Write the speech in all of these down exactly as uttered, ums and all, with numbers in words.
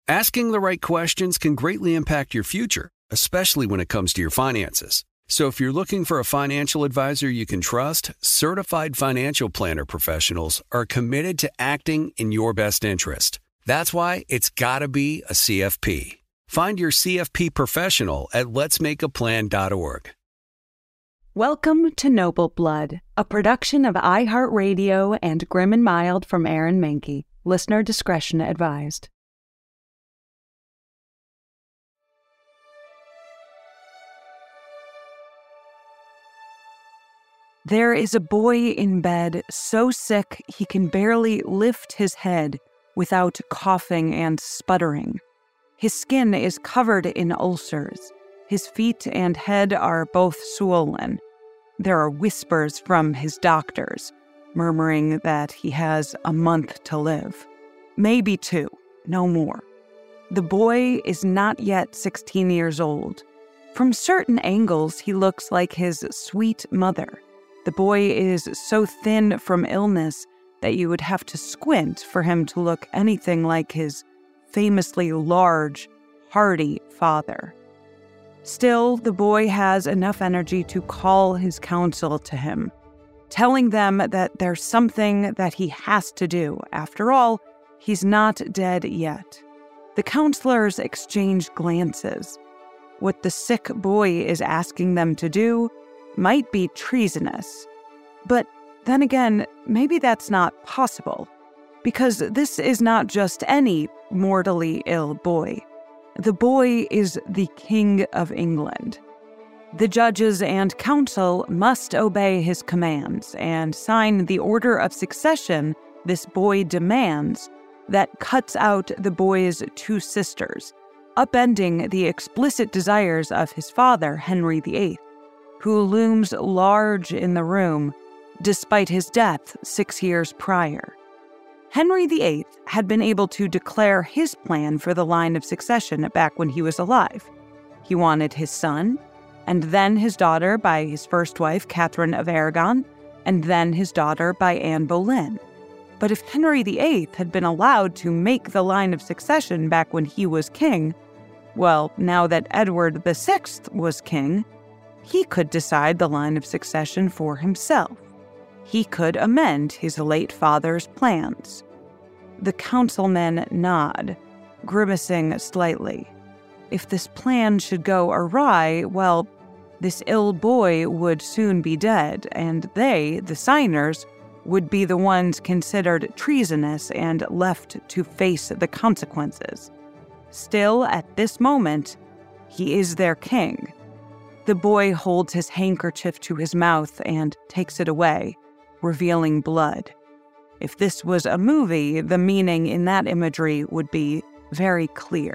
Asking the right questions can greatly impact your future, especially when it comes to your finances. So if you're looking for a financial advisor you can trust, certified financial planner professionals are committed to acting in your best interest. That's why it's got to be a C F P. Find your C F P professional at lets make a plan dot org. Welcome to Noble Blood, a production of iHeartRadio and Grim and Mild from Aaron Mahnke. Listener discretion advised. There is a boy in bed, so sick he can barely lift his head without coughing and sputtering. His skin is covered in ulcers. His feet and head are both swollen. There are whispers from his doctors, murmuring that he has a month to live. Maybe two, no more. The boy is not yet sixteen years old. From certain angles, he looks like his sweet mother. The boy is so thin from illness that you would have to squint for him to look anything like his famously large, hardy father. Still, the boy has enough energy to call his counsel to him, telling them that there's something that he has to do. After all, he's not dead yet. The counselors exchange glances. What the sick boy is asking them to do might be treasonous. But then again, maybe that's not possible, because this is not just any mortally ill boy. The boy is the King of England. The judges and council must obey his commands and sign the order of succession this boy demands that cuts out the boy's two sisters, upending the explicit desires of his father, Henry the Eighth, who looms large in the room despite his death six years prior. Henry the Eighth had been able to declare his plan for the line of succession back when he was alive. He wanted his son, and then his daughter by his first wife, Catherine of Aragon, and then his daughter by Anne Boleyn. But if Henry the Eighth had been allowed to make the line of succession back when he was king, well, now that Edward the Sixth was king, he could decide the line of succession for himself. He could amend his late father's plans. The councilmen nod, grimacing slightly. If this plan should go awry, well, this ill boy would soon be dead, and they, the signers, would be the ones considered treasonous and left to face the consequences. Still, at this moment, he is their king. The boy holds his handkerchief to his mouth and takes it away, revealing blood. If this was a movie, the meaning in that imagery would be very clear.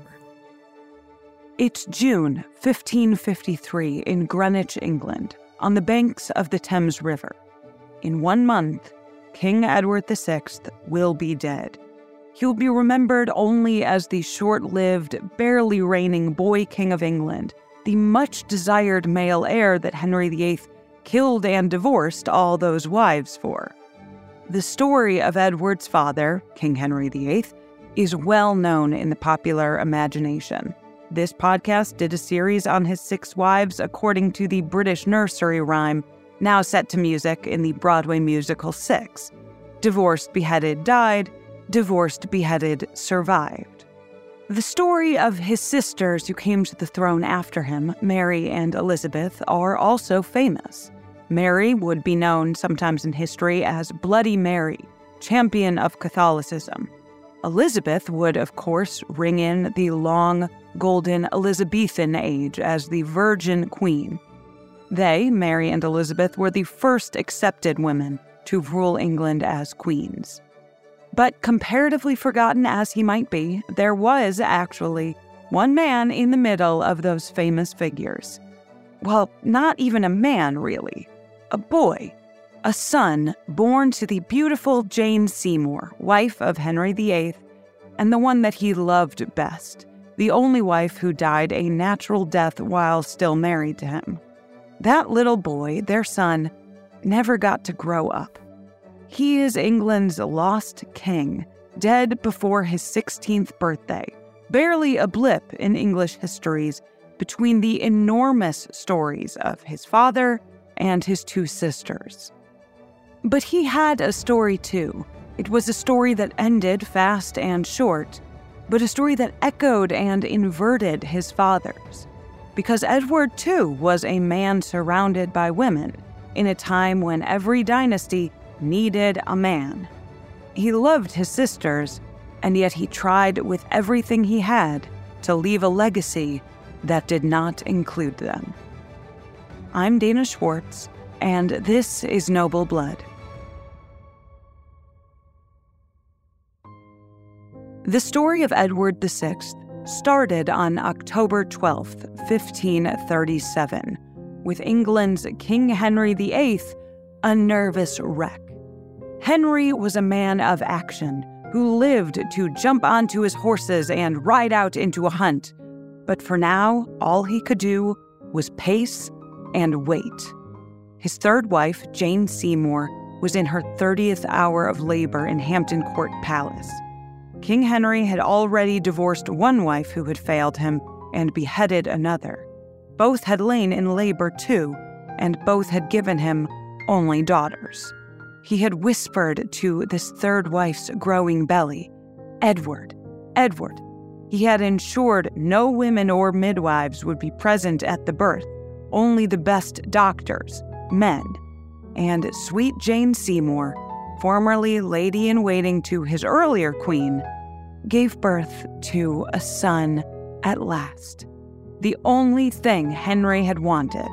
It's June fifteen fifty-three in Greenwich, England, on the banks of the Thames River. In one month, King Edward the Sixth will be dead. He'll be remembered only as the short-lived, barely reigning boy king of England, the much-desired male heir that Henry the Eighth killed and divorced all those wives for. The story of Edward's father, King Henry the Eighth, is well known in the popular imagination. This podcast did a series on his six wives according to the British nursery rhyme, now set to music in the Broadway musical Six. Divorced, beheaded, died. Divorced, beheaded, survived. The story of his sisters who came to the throne after him, Mary and Elizabeth, are also famous. Mary would be known sometimes in history as Bloody Mary, champion of Catholicism. Elizabeth would, of course, ring in the long, golden Elizabethan age as the Virgin Queen. They, Mary and Elizabeth, were the first accepted women to rule England as queens. But comparatively forgotten as he might be, there was actually one man in the middle of those famous figures. Well, not even a man, really. A boy. A son born to the beautiful Jane Seymour, wife of Henry the Eighth, and the one that he loved best, the only wife who died a natural death while still married to him. That little boy, their son, never got to grow up. He is England's lost king, dead before his sixteenth birthday, barely a blip in English histories between the enormous stories of his father and his two sisters. But he had a story too. It was a story that ended fast and short, but a story that echoed and inverted his father's. Because Edward, too, was a man surrounded by women in a time when every dynasty needed a man. He loved his sisters, and yet he tried with everything he had to leave a legacy that did not include them. I'm Dana Schwartz, and this is Noble Blood. The story of Edward the Sixth started on October twelfth, fifteen thirty-seven, with England's King Henry the Eighth, a nervous wreck. Henry was a man of action who lived to jump onto his horses and ride out into a hunt. But for now, all he could do was pace and wait. His third wife, Jane Seymour, was in her thirtieth hour of labor in Hampton Court Palace. King Henry had already divorced one wife who had failed him and beheaded another. Both had lain in labor too, and both had given him only daughters. He had whispered to this third wife's growing belly, "Edward, Edward." He had ensured no women or midwives would be present at the birth, only the best doctors, men. And sweet Jane Seymour, formerly lady-in-waiting to his earlier queen, gave birth to a son at last. The only thing Henry had wanted.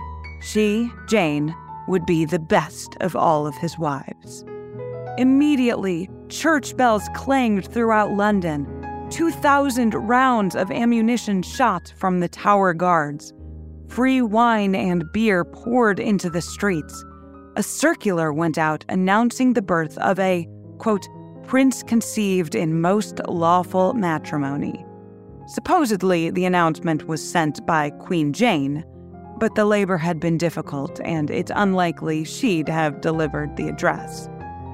She, Jane, would be the best of all of his wives. Immediately, church bells clanged throughout London. Two thousand rounds of ammunition shot from the Tower Guards. Free wine and beer poured into the streets. A circular went out announcing the birth of a, quote, prince conceived in most lawful matrimony. Supposedly, the announcement was sent by Queen Jane, but the labor had been difficult, and it's unlikely she'd have delivered the address.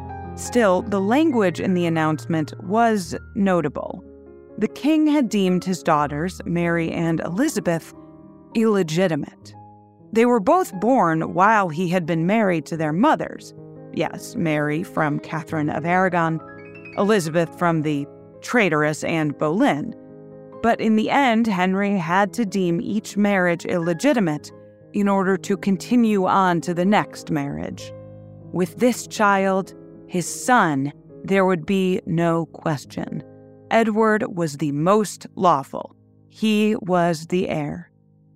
Still, the language in the announcement was notable. The king had deemed his daughters, Mary and Elizabeth, illegitimate. They were both born while he had been married to their mothers. Yes, Mary from Catherine of Aragon, Elizabeth from the traitorous Anne Boleyn. But in the end, Henry had to deem each marriage illegitimate in order to continue on to the next marriage. With this child, his son, there would be no question. Edward was the most lawful. He was the heir.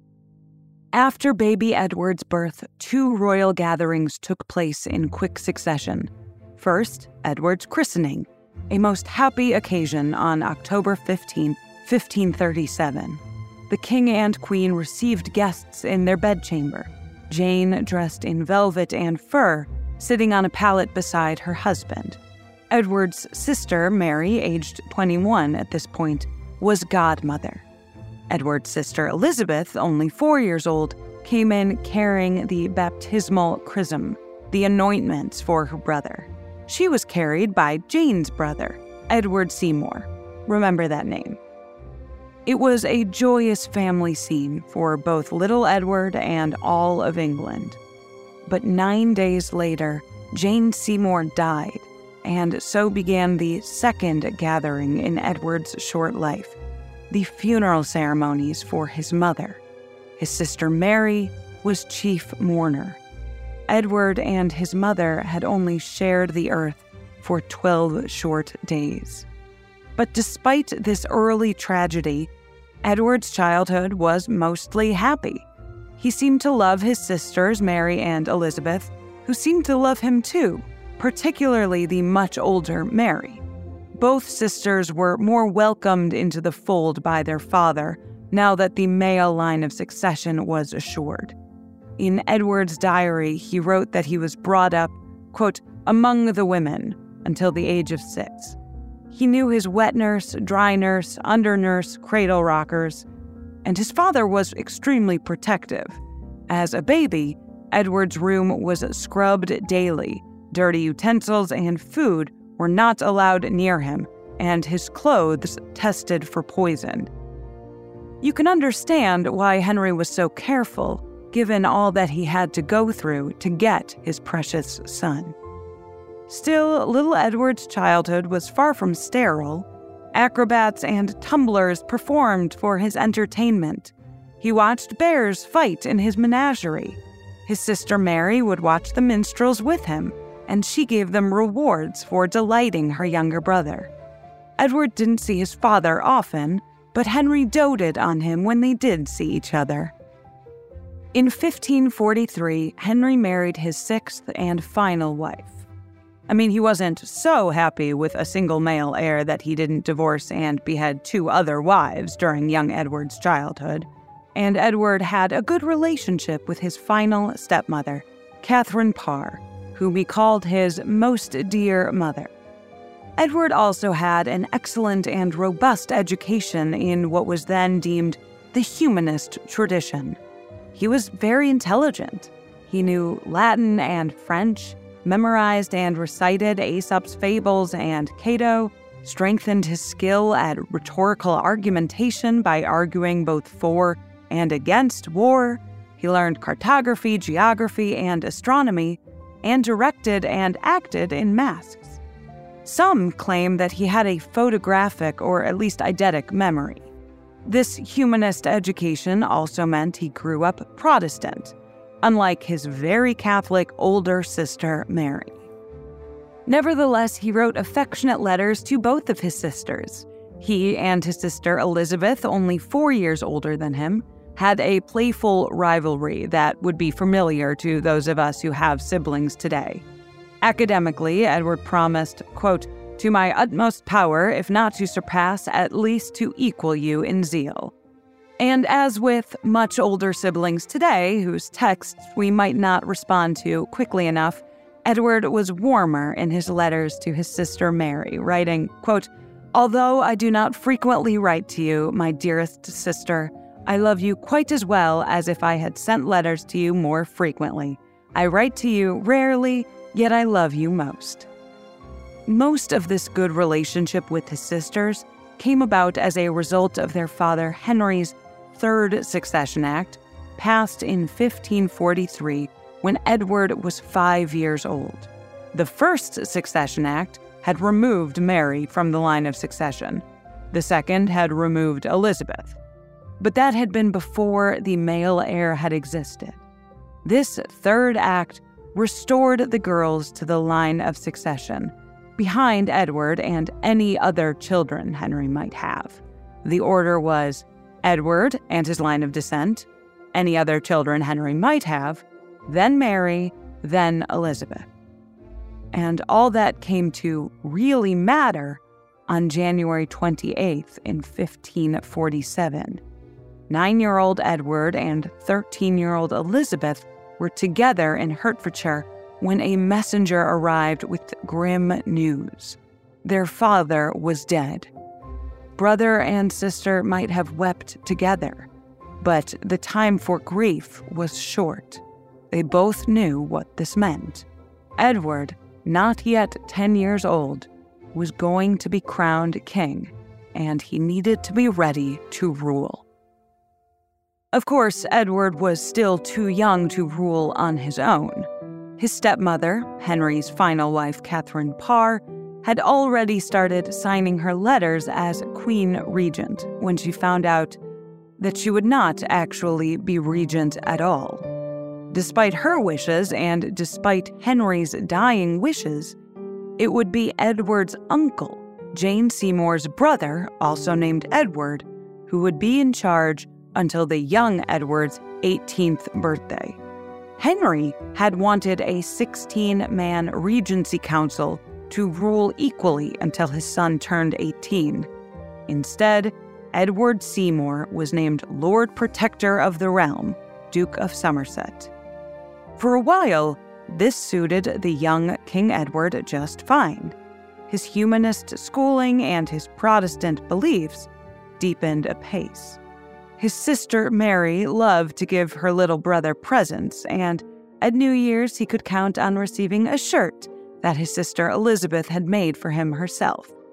After baby Edward's birth, two royal gatherings took place in quick succession. First, Edward's christening, a most happy occasion on October fifteenth, fifteen thirty-seven. The king and queen received guests in their bedchamber, Jane dressed in velvet and fur, sitting on a pallet beside her husband. Edward's sister, Mary, aged twenty-one at this point, was godmother. Edward's sister, Elizabeth, only four years old, came in carrying the baptismal chrism, the anointments for her brother. She was carried by Jane's brother, Edward Seymour. Remember that name. It was a joyous family scene for both little Edward and all of England. But nine days later, Jane Seymour died, and so began the second gathering in Edward's short life, the funeral ceremonies for his mother. His sister Mary was chief mourner. Edward and his mother had only shared the earth for twelve short days. But despite this early tragedy, Edward's childhood was mostly happy. He seemed to love his sisters, Mary and Elizabeth, who seemed to love him too, particularly the much older Mary. Both sisters were more welcomed into the fold by their father, now that the male line of succession was assured. In Edward's diary, he wrote that he was brought up, quote, among the women until the age of six. He knew his wet nurse, dry nurse, under nurse, cradle rockers, and his father was extremely protective. As a baby, Edward's room was scrubbed daily. Dirty utensils and food were not allowed near him, and his clothes tested for poison. You can understand why Henry was so careful, given all that he had to go through to get his precious son. Still, little Edward's childhood was far from sterile. Acrobats and tumblers performed for his entertainment. He watched bears fight in his menagerie. His sister Mary would watch the minstrels with him, and she gave them rewards for delighting her younger brother. Edward didn't see his father often, but Henry doted on him when they did see each other. In fifteen forty-three, Henry married his sixth and final wife. I mean, he wasn't so happy with a single male heir that he didn't divorce and behead two other wives during young Edward's childhood. And Edward had a good relationship with his final stepmother, Catherine Parr, whom he called his most dear mother. Edward also had an excellent and robust education in what was then deemed the humanist tradition. He was very intelligent. He knew Latin and French, memorized and recited Aesop's fables and Cato, strengthened his skill at rhetorical argumentation by arguing both for and against war. He learned cartography, geography, and astronomy, and directed and acted in masks. Some claim that he had a photographic or at least eidetic memory. This humanist education also meant he grew up Protestant, unlike his very Catholic older sister, Mary. Nevertheless, he wrote affectionate letters to both of his sisters. He and his sister Elizabeth, only four years older than him, had a playful rivalry that would be familiar to those of us who have siblings today. Academically, Edward promised, quote, "to my utmost power, if not to surpass, at least to equal you in zeal." And as with much older siblings today, whose texts we might not respond to quickly enough, Edward was warmer in his letters to his sister Mary, writing, quote, "Although I do not frequently write to you, my dearest sister, I love you quite as well as if I had sent letters to you more frequently. I write to you rarely, yet I love you most." Most of this good relationship with his sisters came about as a result of their father Henry's Third Succession Act, passed in fifteen forty-three when Edward was five years old. The First Succession Act had removed Mary from the line of succession. The second had removed Elizabeth. But that had been before the male heir had existed. This third act restored the girls to the line of succession, behind Edward and any other children Henry might have. The order was Edward and his line of descent, any other children Henry might have, then Mary, then Elizabeth. And all that came to really matter on January twenty-eighth in fifteen forty-seven. Nine-year-old Edward and thirteen-year-old Elizabeth were together in Hertfordshire when a messenger arrived with grim news. Their father was dead. Brother and sister might have wept together, but the time for grief was short. They both knew what this meant. Edward, not yet ten years old, was going to be crowned king, and he needed to be ready to rule. Of course, Edward was still too young to rule on his own. His stepmother, Henry's final wife, Catherine Parr, had already started signing her letters as Queen Regent when she found out that she would not actually be regent at all. Despite her wishes and despite Henry's dying wishes, it would be Edward's uncle, Jane Seymour's brother, also named Edward, who would be in charge until the young Edward's eighteenth birthday. Henry had wanted a sixteen-man regency council to rule equally until his son turned eighteen. Instead, Edward Seymour was named Lord Protector of the Realm, Duke of Somerset. For a while, this suited the young King Edward just fine. His humanist schooling and his Protestant beliefs deepened apace. His sister Mary loved to give her little brother presents, and at New Year's he could count on receiving a shirt that his sister Elizabeth had made for him herself.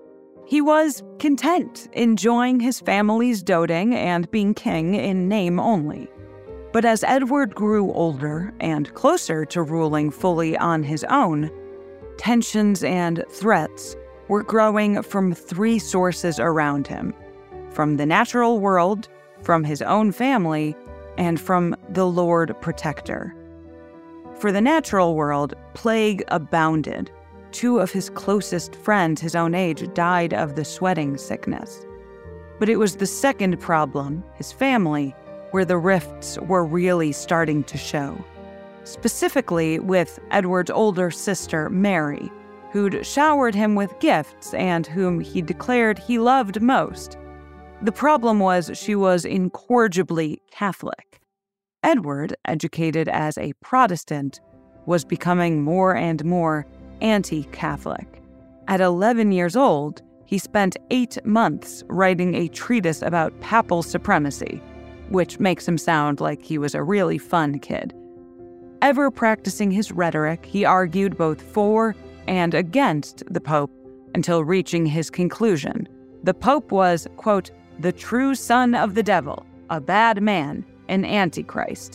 He was content, enjoying his family's doting and being king in name only. But as Edward grew older and closer to ruling fully on his own, tensions and threats were growing from three sources around him: from the natural world, from his own family, and from the Lord Protector. For the natural world, plague abounded. Two of his closest friends his own age died of the sweating sickness. But it was the second problem, his family, where the rifts were really starting to show. Specifically with Edward's older sister, Mary, who'd showered him with gifts and whom he declared he loved most. The problem was she was incorrigibly Catholic. Edward, educated as a Protestant, was becoming more and more anti-Catholic. At eleven years old, he spent eight months writing a treatise about papal supremacy, which makes him sound like he was a really fun kid. Ever practicing his rhetoric, he argued both for and against the Pope until reaching his conclusion. The Pope was, quote, the true son of the devil, a bad man, an antichrist.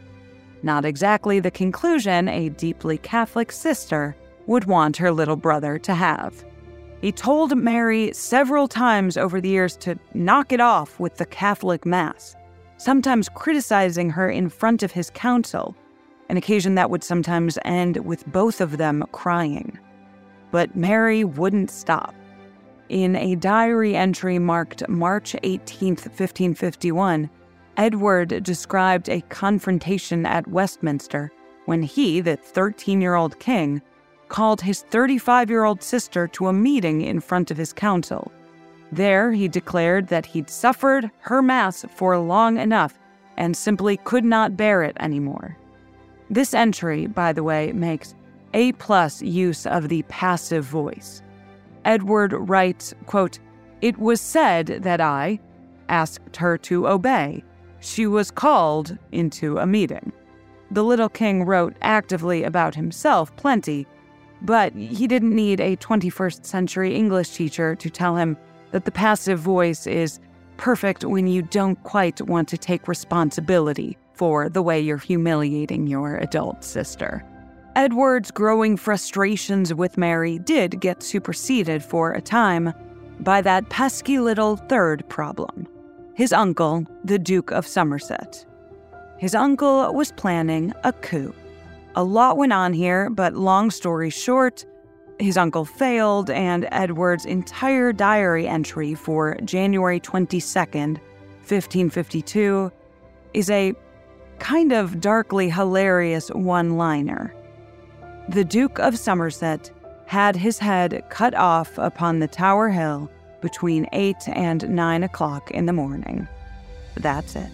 Not exactly the conclusion a deeply Catholic sister would want her little brother to have. He told Mary several times over the years to knock it off with the Catholic Mass, sometimes criticizing her in front of his council, an occasion that would sometimes end with both of them crying. But Mary wouldn't stop. In a diary entry marked March eighteenth, fifteen fifty-one, Edward described a confrontation at Westminster when he, the thirteen-year-old king, called his thirty-five-year-old sister to a meeting in front of his council. There, he declared that he'd suffered her mass for long enough and simply could not bear it anymore. This entry, by the way, makes A-plus use of the passive voice. Edward writes, quote, "It was said that I asked her to obey. She was called into a meeting." The little king wrote actively about himself plenty, but he didn't need a twenty-first century English teacher to tell him that the passive voice is perfect when you don't quite want to take responsibility for the way you're humiliating your adult sister. Edward's growing frustrations with Mary did get superseded for a time by that pesky little third problem: his uncle, the Duke of Somerset. His uncle was planning a coup. A lot went on here, but long story short, his uncle failed, and Edward's entire diary entry for January twenty-second, fifteen fifty-two, is a kind of darkly hilarious one-liner. The Duke of Somerset had his head cut off upon the Tower Hill between eight and nine o'clock in the morning. That's it.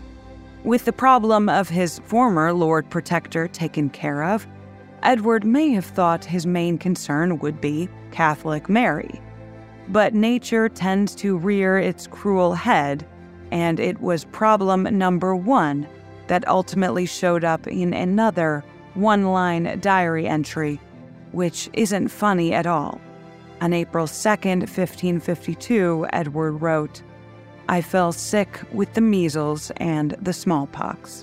With the problem of his former Lord Protector taken care of, Edward may have thought his main concern would be Catholic Mary. But nature tends to rear its cruel head, and it was problem number one that ultimately showed up in another one-line diary entry, which isn't funny at all. On April second, fifteen fifty-two, Edward wrote, "I fell sick with the measles and the smallpox."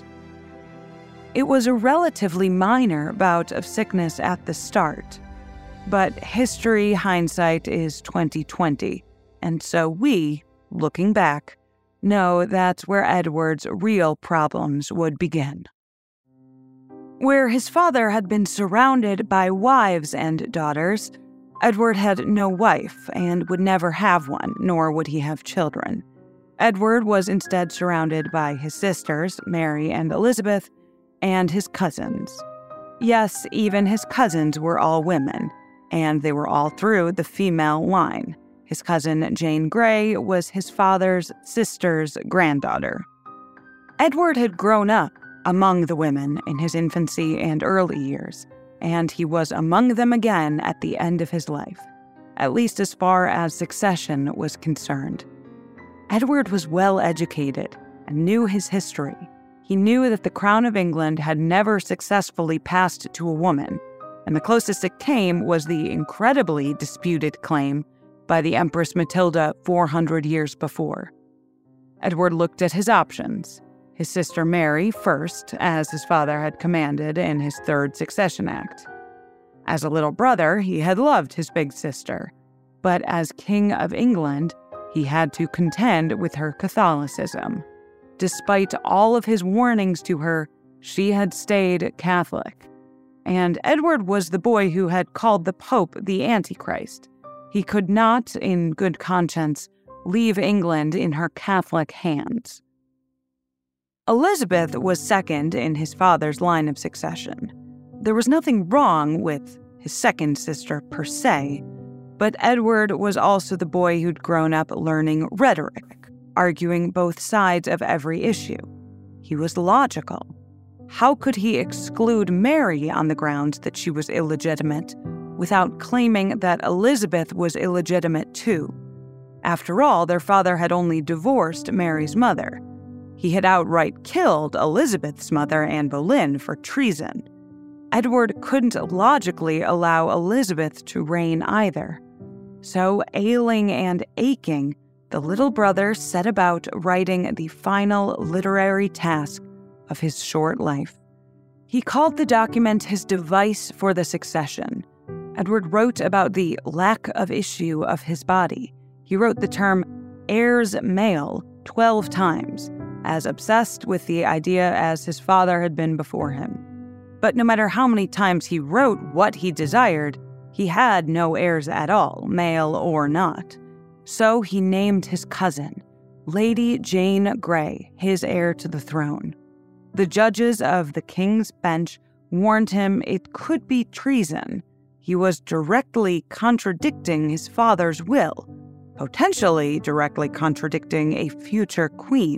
It was a relatively minor bout of sickness at the start, but history hindsight is twenty twenty, and so we, looking back, know that's where Edward's real problems would begin. Where his father had been surrounded by wives and daughters, Edward had no wife and would never have one, nor would he have children. Edward was instead surrounded by his sisters, Mary and Elizabeth, and his cousins. Yes, even his cousins were all women, and they were all through the female line. His cousin Jane Grey was his father's sister's granddaughter. Edward had grown up among the women in his infancy and early years, and he was among them again at the end of his life, at least as far as succession was concerned. Edward was well educated and knew his history. He knew that the Crown of England had never successfully passed to a woman, and the closest it came was the incredibly disputed claim by the Empress Matilda four hundred years before. Edward looked at his options. His sister Mary first, as his father had commanded in his Third Succession Act. As a little brother, he had loved his big sister, but as King of England, he had to contend with her Catholicism. Despite all of his warnings to her, she had stayed Catholic. And Edward was the boy who had called the Pope the Antichrist. He could not, in good conscience, leave England in her Catholic hands. Elizabeth was second in his father's line of succession. There was nothing wrong with his second sister per se, but Edward was also the boy who'd grown up learning rhetoric, arguing both sides of every issue. He was logical. How could he exclude Mary on the grounds that she was illegitimate without claiming that Elizabeth was illegitimate too? After all, their father had only divorced Mary's mother. He had outright killed Elizabeth's mother, Anne Boleyn, for treason. Edward couldn't logically allow Elizabeth to reign either. So, ailing and aching, the little brother set about writing the final literary task of his short life. He called the document his device for the succession. Edward wrote about the lack of issue of his body. He wrote the term heirs male twelve times, as obsessed with the idea as his father had been before him. But no matter how many times he wrote what he desired, he had no heirs at all, male or not. So he named his cousin, Lady Jane Grey, his heir to the throne. The judges of the King's Bench warned him it could be treason. He was directly contradicting his father's will, potentially directly contradicting a future queen.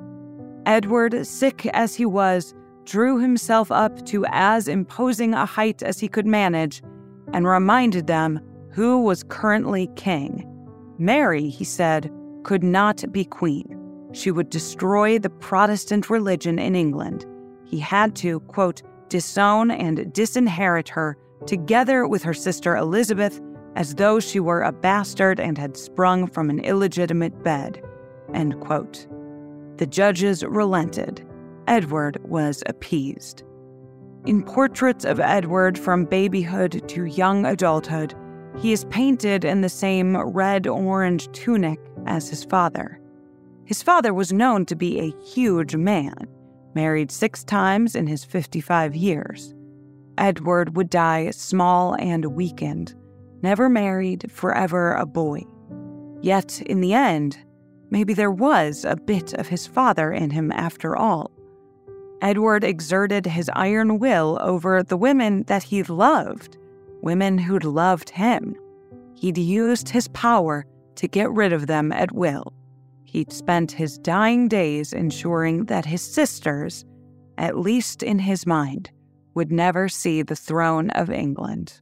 Edward, sick as he was, drew himself up to as imposing a height as he could manage and reminded them who was currently king. Mary, he said, could not be queen. She would destroy the Protestant religion in England. He had to, quote, disown and disinherit her together with her sister Elizabeth as though she were a bastard and had sprung from an illegitimate bed, end quote. The judges relented. Edward was appeased. In portraits of Edward from babyhood to young adulthood, he is painted in the same red-orange tunic as his father. His father was known to be a huge man, married six times in his fifty-five years. Edward would die small and weakened, never married, forever a boy. Yet, in the end, maybe there was a bit of his father in him after all. Edward exerted his iron will over the women that he loved, women who'd loved him. He'd used his power to get rid of them at will. He'd spent his dying days ensuring that his sisters, at least in his mind, would never see the throne of England.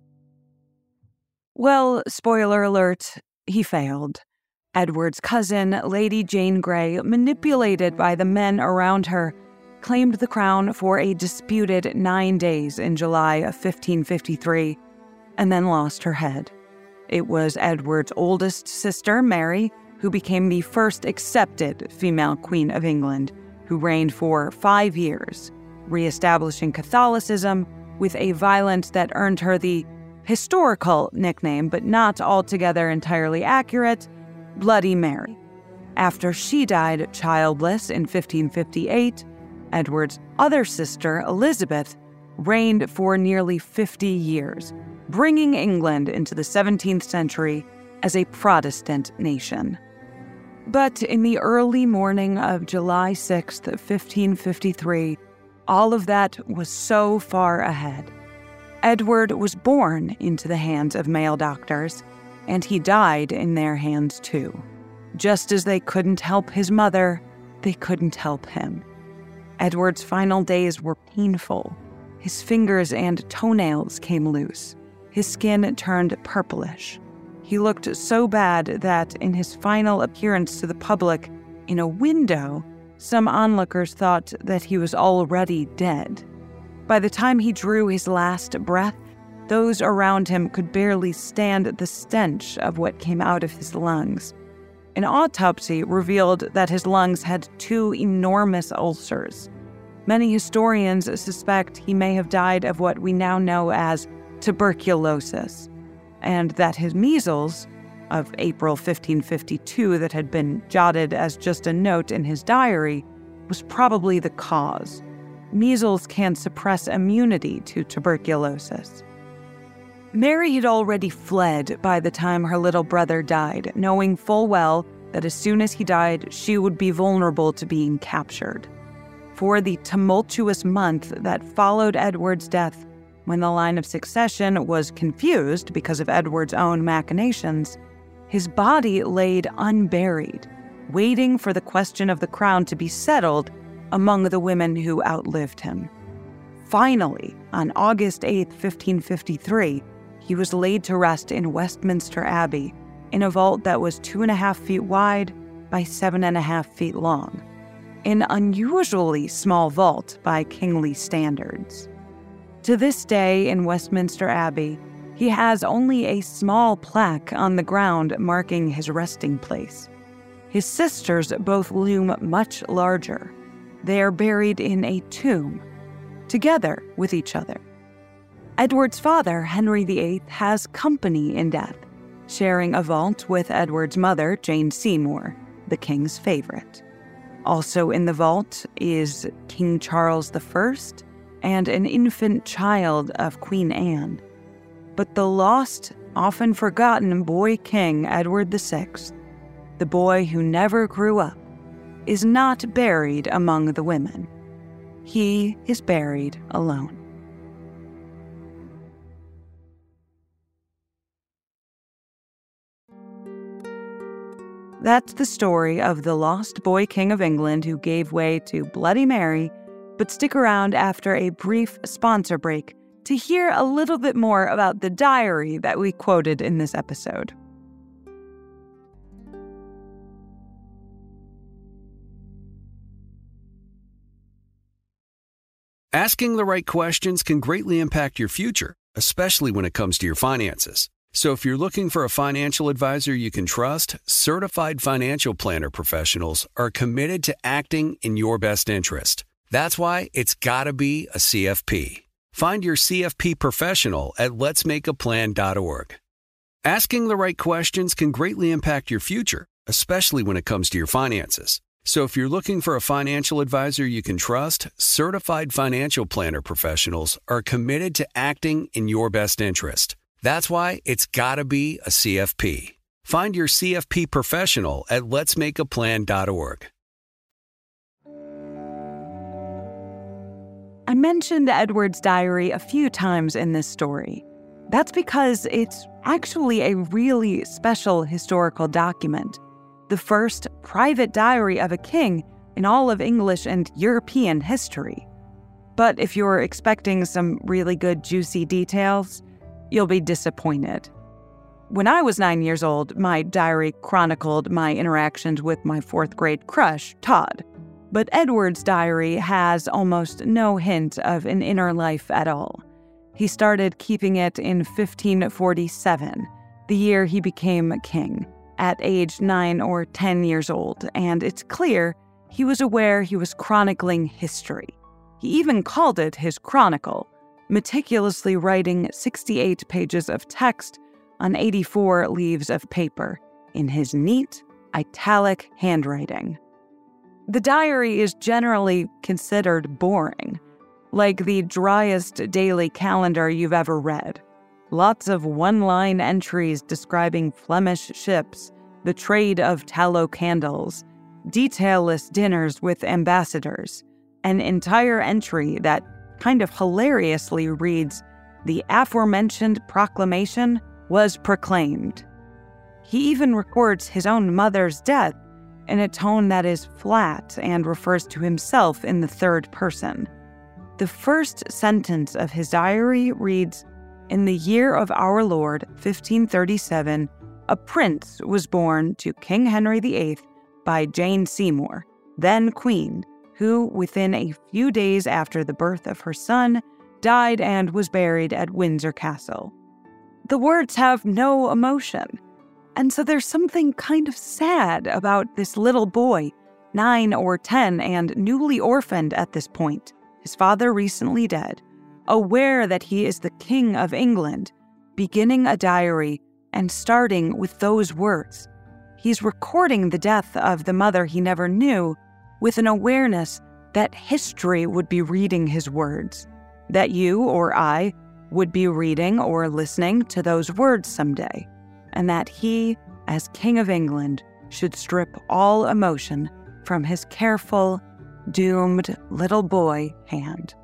Well, spoiler alert, he failed. Edward's cousin, Lady Jane Grey, manipulated by the men around her, claimed the crown for a disputed nine days in July of fifteen fifty-three, and then lost her head. It was Edward's oldest sister, Mary, who became the first accepted female Queen of England, who reigned for five years, reestablishing Catholicism with a violence that earned her the historical nickname, but not altogether entirely accurate, Bloody Mary. After she died childless in fifteen fifty-eight, Edward's other sister, Elizabeth, reigned for nearly fifty years, bringing England into the seventeenth century as a Protestant nation. But in the early morning of July sixth, fifteen fifty-three, all of that was so far ahead. Edward was born into the hands of male doctors, and he died in their hands too. Just as they couldn't help his mother, they couldn't help him. Edward's final days were painful. His fingers and toenails came loose. His skin turned purplish. He looked so bad that in his final appearance to the public in a window, some onlookers thought that he was already dead. By the time he drew his last breath, those around him could barely stand the stench of what came out of his lungs. An autopsy revealed that his lungs had two enormous ulcers. Many historians suspect he may have died of what we now know as tuberculosis, and that his measles, of April fifteen fifty-two that had been jotted as just a note in his diary, was probably the cause. Measles can suppress immunity to tuberculosis. Mary had already fled by the time her little brother died, knowing full well that as soon as he died, she would be vulnerable to being captured. For the tumultuous month that followed Edward's death, when the line of succession was confused because of Edward's own machinations, his body laid unburied, waiting for the question of the crown to be settled among the women who outlived him. Finally, on August eighth, fifteen fifty-three, he was laid to rest in Westminster Abbey in a vault that was two and a half feet wide by seven and a half feet long, an unusually small vault by kingly standards. To this day in Westminster Abbey, he has only a small plaque on the ground marking his resting place. His sisters both loom much larger. They are buried in a tomb, together with each other. Edward's father, Henry the Eighth, has company in death, sharing a vault with Edward's mother, Jane Seymour, the king's favorite. Also in the vault is King Charles the First and an infant child of Queen Anne. But the lost, often forgotten boy king, Edward the Sixth, the boy who never grew up, is not buried among the women. He is buried alone. That's the story of the lost boy king of England who gave way to Bloody Mary, but stick around after a brief sponsor break to hear a little bit more about the diary that we quoted in this episode. Asking the right questions can greatly impact your future, especially when it comes to your finances. So if you're looking for a financial advisor you can trust, certified financial planner professionals are committed to acting in your best interest. That's why it's got to be a C F P. Find your C F P professional at lets make a plan dot org. Asking the right questions can greatly impact your future, especially when it comes to your finances. So if you're looking for a financial advisor you can trust, certified financial planner professionals are committed to acting in your best interest. That's why it's got to be a C F P. Find your C F P professional at lets make a plan dot org. I mentioned Edward's diary a few times in this story. That's because it's actually a really special historical document, the first private diary of a king in all of English and European history. But if you're expecting some really good juicy details, you'll be disappointed. When I was nine years old, my diary chronicled my interactions with my fourth grade crush, Todd. But Edward's diary has almost no hint of an inner life at all. He started keeping it in fifteen forty-seven, the year he became king, at age nine or ten years old, and it's clear he was aware he was chronicling history. He even called it his chronicle, meticulously writing sixty-eight pages of text on eighty-four leaves of paper in his neat, italic handwriting. The diary is generally considered boring, like the driest daily calendar you've ever read. Lots of one-line entries describing Flemish ships, the trade of tallow candles, detailless dinners with ambassadors, an entire entry that kind of hilariously reads, "The aforementioned proclamation was proclaimed." He even records his own mother's death in a tone that is flat and refers to himself in the third person. The first sentence of his diary reads, "In the year of our Lord, fifteen thirty-seven, a prince was born to King Henry the Eighth by Jane Seymour, then queen, who, within a few days after the birth of her son, died and was buried at Windsor Castle. The words have no emotion, and so there's something kind of sad about this little boy, nine or ten and newly orphaned at this point, his father recently dead, aware that he is the King of England, beginning a diary and starting with those words. He's recording the death of the mother he never knew with an awareness that history would be reading his words, that you or I would be reading or listening to those words someday, and that he, as King of England, should strip all emotion from his careful, doomed little boy hand.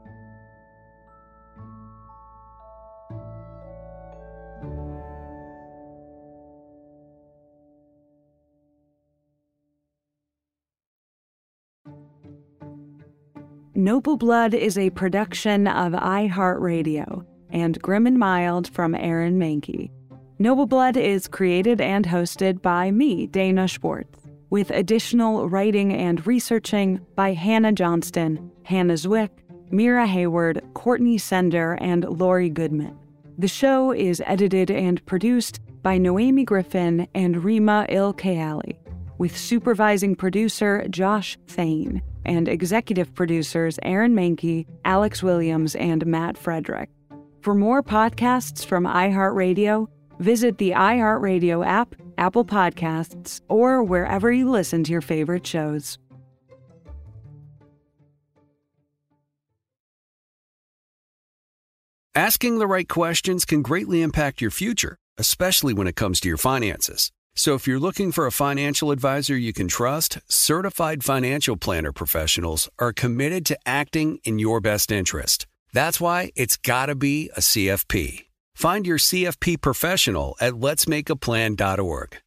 Noble Blood is a production of iHeartRadio and Grim and Mild from Aaron Mahnke. Noble Blood is created and hosted by me, Dana Schwartz, with additional writing and researching by Hannah Johnston, Hannah Zwick, Mira Hayward, Courtney Sender, and Lori Goodman. The show is edited and produced by Noemi Griffin and Rima Ilkayali, with supervising producer Josh Thane and executive producers Aaron Mahnke, Alex Williams, and Matt Frederick. For more podcasts from iHeartRadio, visit the iHeartRadio app, Apple Podcasts, or wherever you listen to your favorite shows. Asking the right questions can greatly impact your future, especially when it comes to your finances. So if you're looking for a financial advisor you can trust, certified financial planner professionals are committed to acting in your best interest. That's why it's got to be a C F P. Find your C F P professional at lets make a plan dot org.